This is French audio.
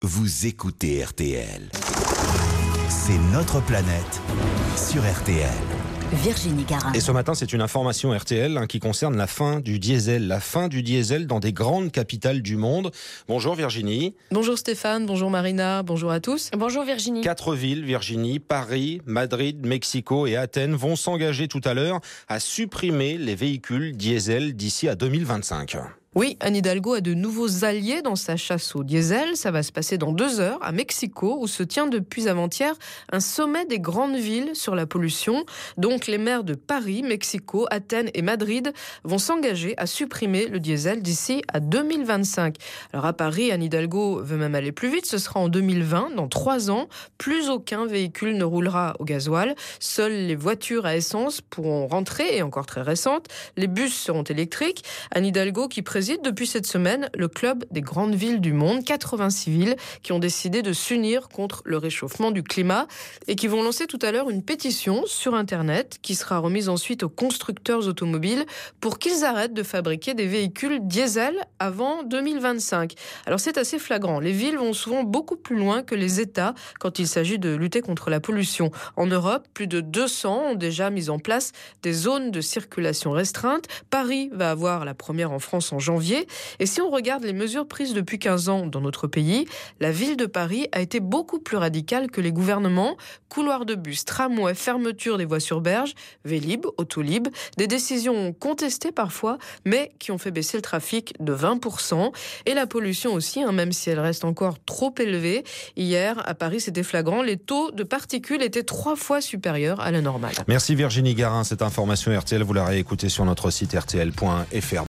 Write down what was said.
Vous écoutez RTL. C'est notre planète sur RTL. Virginie Garin. Et ce matin, c'est une information RTL qui concerne la fin du diesel. La fin du diesel dans des grandes capitales du monde. Bonjour Virginie. Bonjour Stéphane, bonjour Marina, bonjour à tous. Bonjour Virginie. 4 villes, Virginie, Paris, Madrid, Mexico et Athènes, vont s'engager tout à l'heure à supprimer les véhicules diesel d'ici à 2025. Oui, Anne Hidalgo a de nouveaux alliés dans sa chasse au diesel. Ça va se passer dans 2 heures à Mexico, où se tient depuis avant-hier un sommet des grandes villes sur la pollution. Donc les maires de Paris, Mexico, Athènes et Madrid vont s'engager à supprimer le diesel d'ici à 2025. Alors à Paris, Anne Hidalgo veut même aller plus vite. Ce sera en 2020, dans 3 ans. Plus aucun véhicule ne roulera au gasoil. Seules les voitures à essence pourront rentrer, et encore très récentes. Les bus seront électriques. Anne Hidalgo qui préside depuis cette semaine le club des grandes villes du monde, 86 villes qui ont décidé de s'unir contre le réchauffement du climat et qui vont lancer tout à l'heure une pétition sur Internet qui sera remise ensuite aux constructeurs automobiles pour qu'ils arrêtent de fabriquer des véhicules diesel avant 2025. Alors c'est assez flagrant. Les villes vont souvent beaucoup plus loin que les États quand il s'agit de lutter contre la pollution. En Europe, plus de 200 ont déjà mis en place des zones de circulation restreintes. Paris va avoir la première en France en janvier. Et si on regarde les mesures prises depuis 15 ans dans notre pays, la ville de Paris a été beaucoup plus radicale que les gouvernements. Couloirs de bus, tramway, fermeture des voies sur berge, Vélib, Autolib, des décisions contestées parfois, mais qui ont fait baisser le trafic de 20%. Et la pollution aussi, même si elle reste encore trop élevée. Hier, à Paris, c'était flagrant, les taux de particules étaient 3 fois supérieurs à la normale. Merci Virginie Garin. Cette information RTL, vous la réécoutez sur notre site rtl.fr.